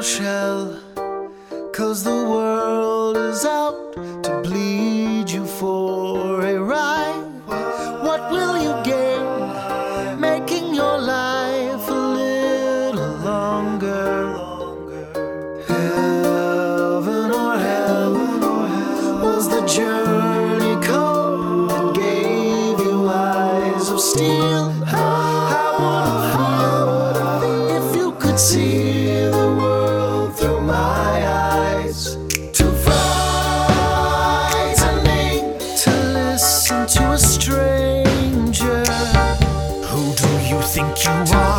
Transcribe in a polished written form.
your shell, 'cause the world is out to bleed you for a ride. What will you gain making your life a little longer? Heaven or hell was the journey cold that gave you eyes of steel. How would it feel if you could see the world through my eyes? To frightening to listen to a stranger. Who do you think you are?